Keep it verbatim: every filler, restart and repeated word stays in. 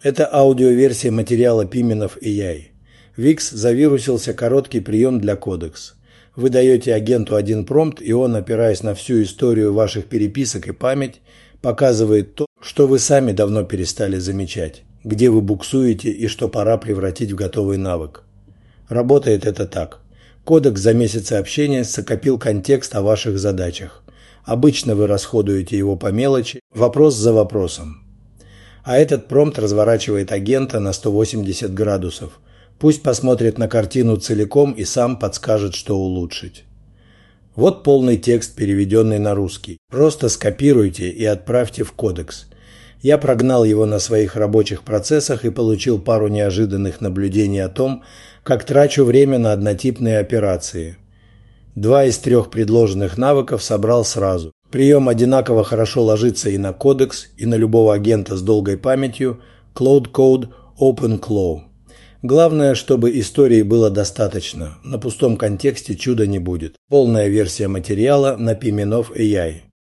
Это аудиоверсия материала Пименов эй ай. В X завирусился короткий прием для Codex. Вы даете агенту один промпт, и он, опираясь на всю историю ваших переписок и память, показывает то, что вы сами давно перестали замечать, где вы буксуете и что пора превратить в готовый навык. Работает это так. Codex за месяцы общения скопил контекст о ваших задачах. Обычно вы расходуете его по мелочи, вопрос за вопросом. А этот промпт разворачивает агента на сто восемьдесят градусов. Пусть посмотрит на картину целиком и сам подскажет, что улучшить. Вот полный текст, переведенный на русский. Просто скопируйте и отправьте в Codex. Я прогнал его на своих рабочих процессах и получил пару неожиданных наблюдений о том, как трачу время на однотипные операции. Два из трех предложенных навыков собрал сразу. Прием одинаково хорошо ложится и на Codex, и на любого агента с долгой памятью Cloud Code OpenClaw. Главное, чтобы истории было достаточно. На пустом контексте чуда не будет. Полная версия материала на Пименов эй ай.